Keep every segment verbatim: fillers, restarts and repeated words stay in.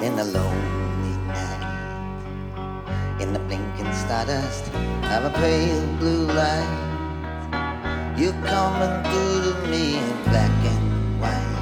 in the lonely night, in the blinking stardust of a pale blue light. You coming through to me in black and white,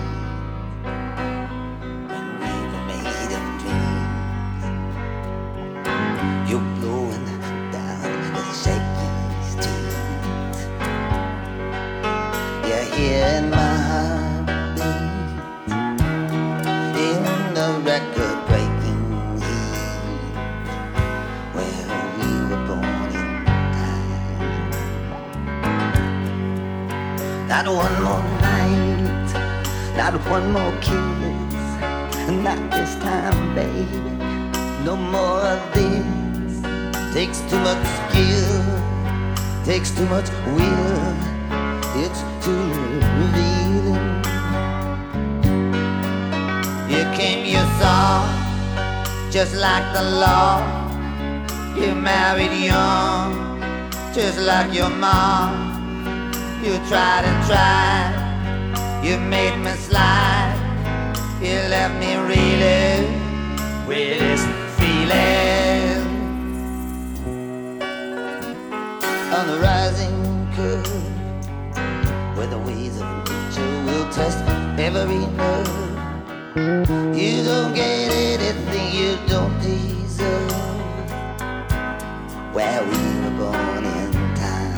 when we were made of dreams. You're blowing down the shaky streets. You're here in my heartbeat, in the record-breaking heat, where we were born in time. Not one more night, not one more kiss, not this time, baby, no more of this. Takes too much skill, takes too much will, it's too revealing. You came, you saw, just like the law. You married young, just like your mom. You tried and tried, you made me slide. You left me reeling with this feeling. On the rising curve, where the waves of nature will test every nerve. You don't get anything you don't deserve, where we were born in time.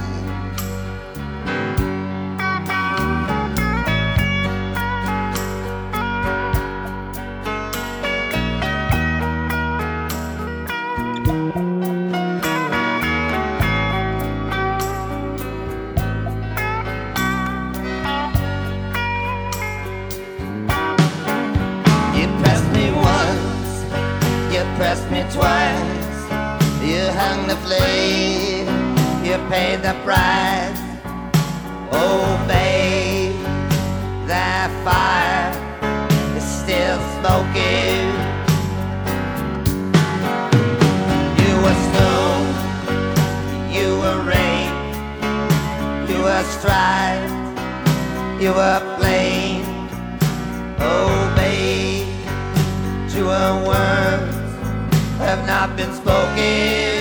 Pressed me twice, you hung the flame, you paid the price. Oh babe, that fire is still smoking. You were snow, you were rain, you were strife, you were plain. Oh babe, truer words have not been spoken.